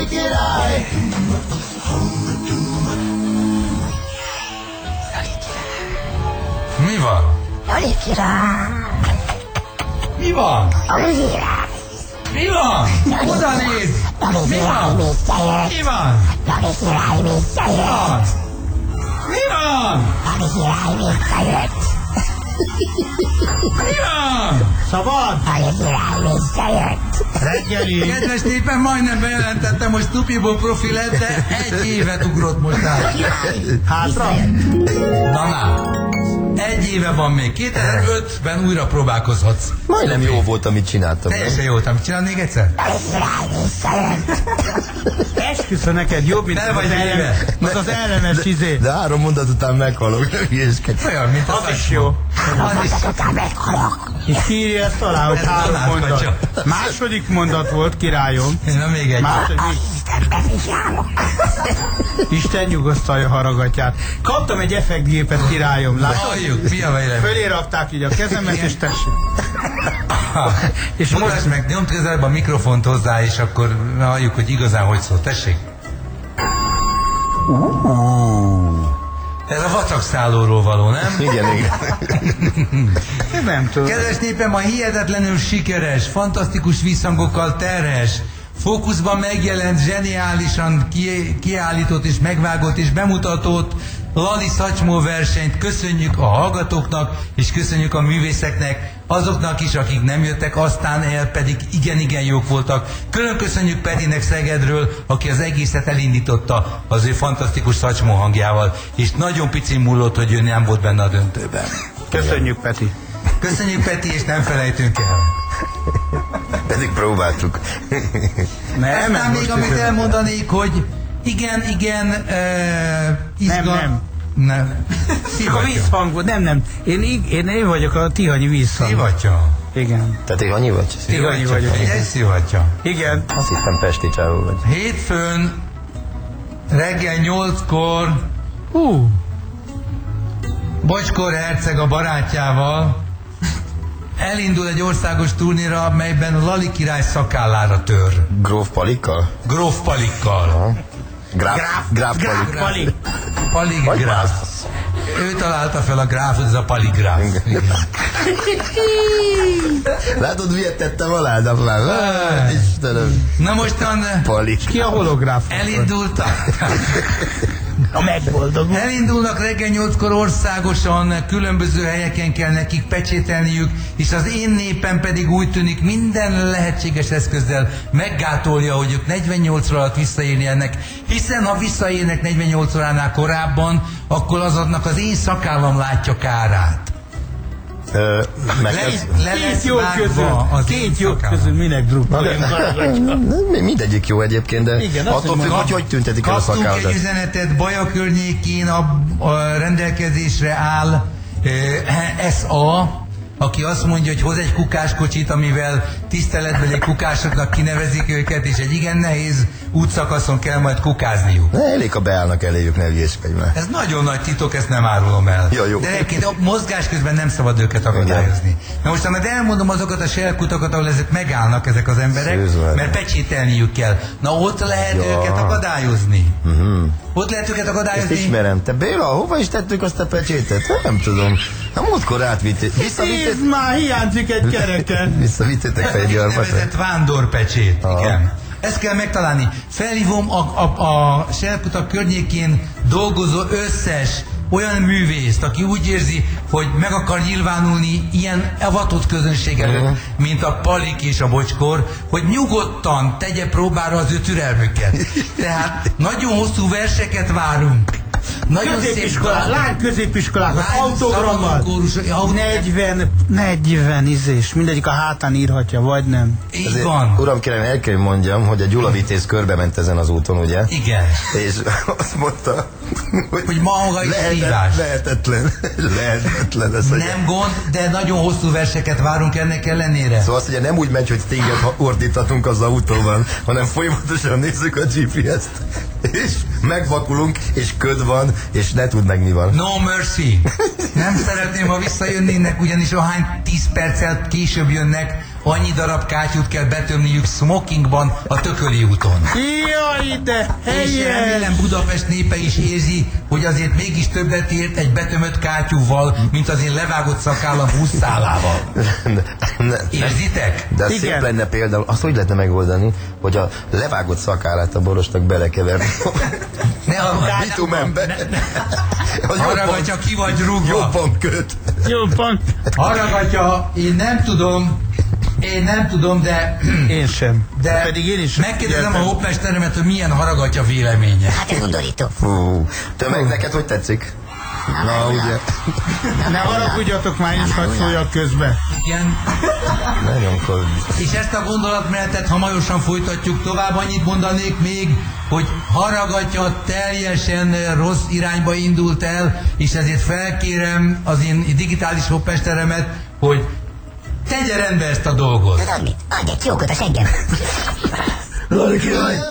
Lali király! Mi van? Lali király! Mi van? Lali király! Mi van? Oda nézd! Mi van? Mi van? Lali király visszajött! Mi van? Lali király visszajött! Mi van? Szabad! Lali király visszajött! Reggeli! Kedves népen, majdnem bejelentettem, hogy Stupiból profi lett, de 1 évet ugrott most át. Hátra! Na, 1 éve van még. 2005-ben újra próbálkozhatsz. Majdnem jó volt, amit csináltam. Teljesen jó voltam. Csinálod még egyszer? Lali király visszajött! Esküszöm neked jobb, mint El vagy véve. az ellenes izé. De 3 mondat után meghalok, nem hülyéskedj. Olyan, mint Az is jó. Az is. Azután meghalok! És írja ezt alá, hogy Ez 3 tanácskatya. mondat. Második mondat volt, királyom. Na még egy. Második. Istenbe vigyálok! Isten nyugosztalja haragatját. Kaptam egy effektgépet, királyom. Látod? Halljuk, mi a vélemény? Fölé rakták így a kezemet, és tessék. És Mutasd most meg, nyomd közelebb a mikrofont hozzá, és akkor halljuk, hogy igazán hogy szól. Tessék. Ez a vacakszállóról való, nem? Igen. nem tudom. Kedves népem, a hihetetlenül sikeres, fantasztikus visszhangokkal terhes, fókuszban megjelent, zseniálisan kiállított és megvágott és bemutatott Lali Szatymó versenyt köszönjük a hallgatóknak, és köszönjük a művészeknek, azoknak is, akik nem jöttek, aztán el pedig igen jók voltak. Külön köszönjük Petinek Szegedről, aki az egészet elindította az ő fantasztikus Szatymó hangjával, és nagyon picin múlott, hogy ő nem volt benne a döntőben. Köszönjük, Peti. Köszönjük, Peti, és nem felejtünk el. Pedig próbáltuk. Aztán még amit elmondanék, hogy igen, nem. A vízhang volt, nem. Én vagyok a Tihanyi vízhang. Szivatja. Igen. Tehát én annyi vagy? Tihanyi vagyok. Egy szivatja. Igen. Azt hittem Pesti csávó vagy. Hétfőn reggel 8-kor Bocskor herceg a barátjával elindul egy országos turnéra, melyben Lali király szakállára tör. Gróf Palikkal? Gróf Palikkal. Gráf Palik. Palik Vagy Gráf. más. Ő találta fel a gráf, ez a Paligráf. Látod, miért tettem alá, de már? Istenem. Na mostan Palik. Ki a holográf? Elindulnak reggel 8-kor országosan, különböző helyeken kell nekik pecsételniük, és az én népem pedig úgy tűnik minden lehetséges eszközzel meggátolja, hogy ők 48 óra alatt visszaérjenek, hiszen ha visszaérnek 48 óránál korábban, akkor azoknak az én szakállam látja kárát. Két jó közül minek drukkoljunk. Mindegyik jó egyébként, de igen, attól függ, hogy tüntetik el a Kaptunk szakállat. egy üzenetet, Baja környékén a rendelkezésre áll S.A., aki azt mondja, hogy hoz egy kukáskocsit, amivel tiszteletbeli kukásoknak kinevezik őket, és egy igen nehéz útszakaszon kell majd kukázniuk. Elég, ha beállnak eléjük, ne ügyéskedj már. Ez nagyon nagy titok, ezt nem árulom el. Ja, jó. De egyébként a mozgás közben nem szabad őket akadályozni. Na most majd elmondom azokat a selkutakat, ahol ezek megállnak ezek az emberek, Szőzve. mert pecsételniük kell. Na ott lehet őket akadályozni. Ott lehet őket Ezt akadályozni. ismerem. Te Béla, hova is tettük azt a pecsétet? Nem tudom. Na múltkor átvitték. Nézd már, hiányzik egy kereken. Visszavittétek fel egy gyarmatot. Úgynevezett vándorpecsét. Igen. Ezt kell megtalálni. Felhívom a selkutak környékén dolgozó összes olyan művészt, aki úgy érzi, hogy meg akar nyilvánulni ilyen avatott közönség előtt, mint a Palik és a Bocskor, hogy nyugodtan tegye próbára az ő türelmüket. Tehát nagyon hosszú verseket várunk. Nagyon Középiskolák, lány középiskolák, autogrammal. 40 izés, mindegyik a hátán írhatja, vagy nem. Így van. Uram, kérem, el kell mondjam, hogy a Gyula Vitéz körbe ment ezen az úton, ugye? Igen. És azt mondta, Hogy maga is szívás. lehetetlen ez. Nem gond, de nagyon hosszú verseket várunk ennek ellenére. Szóval azt ugye nem úgy megy, hogy téged ordítatunk az autóban, hanem folyamatosan nézzük a GPS-t, és megvakulunk, és köd van, és ne tudd meg mi van. No mercy. Nem szeretném, ha visszajönnének, ugyanis ahány 10 perccel később jönnek, annyi darab kátyút kell betömniük smokingban a Tököli úton. Jaj, de És helyes! remélem Budapest népe is érzi, hogy azért mégis többet ért egy betömött kátyúval, mint az én levágott szakállam 20 szálával. Érzitek? De az Igen. szép lenne például, azt úgy lehetne megoldani, hogy a levágott szakállát a borosnak belekeverni Ne a a bitumenbe. Haragatja, ki vagy rúgva. Jobban köt. Jó, pont. Haragatja, én nem tudom, de... Én sem. De Pedig én is megkérdezem a figyeltem. hópesteremet, hogy milyen haragatja véleménye. Hát ez undorító. Fú, tömeg, neked hogy tetszik? Na, ugye? Ne haragudjatok már, is hadd szóljak közbe. Igen. Nagyon komoly. És ezt a gondolatmenetet hamarosan folytatjuk tovább. Annyit mondanék még, hogy Haragatja teljesen rossz irányba indult el, és ezért felkérem az én digitális hópesteremet, hogy tegye rendbe ezt a dolgot. Tudod mit? Adj egy jókot a seggem. Lali király!